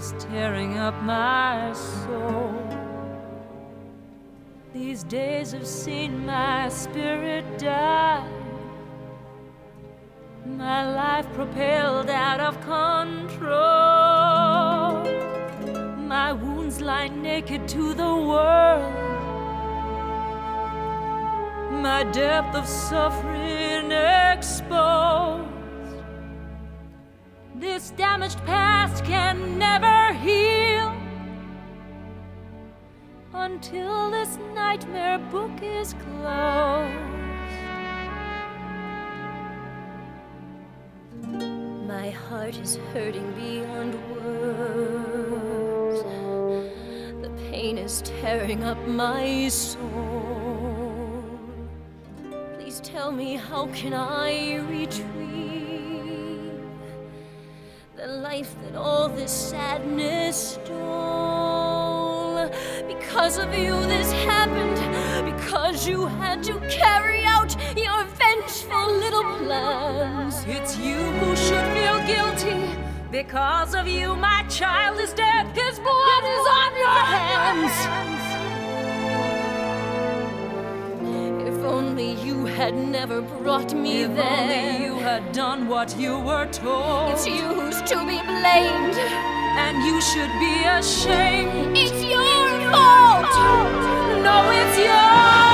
is tearing up my soul. These days have seen my spirit die, my life propelled out of control. My wounds lie naked to the world, my depth of suffering exposed. This damaged past can never heal until this nightmare book is closed. My heart is hurting beyond words. The pain is tearing up my soul. Please tell me, how can I retrieve the life that all this sadness stole? Because of you this happened, because you had to carry out your vengeful little plans. It's you who should feel guilty. Because of you my child is dead, his blood is on your hands. If only you had never brought me there. If only you had done what you were told. It's you who's to be blamed, and you should be ashamed. It's your fault. No, it's yours.